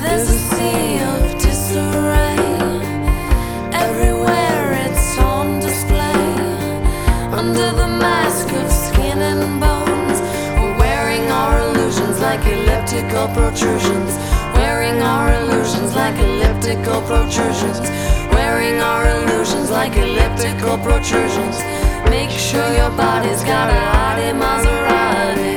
There's a sea of disarray. Everywhere it's on display. Under the mask of skin and bones, we're wearing our illusions like elliptical protrusions. Wearing our illusions like elliptical protrusions. Wearing our illusions like elliptical protrusions. Make sure your body's got a Audi Maserati.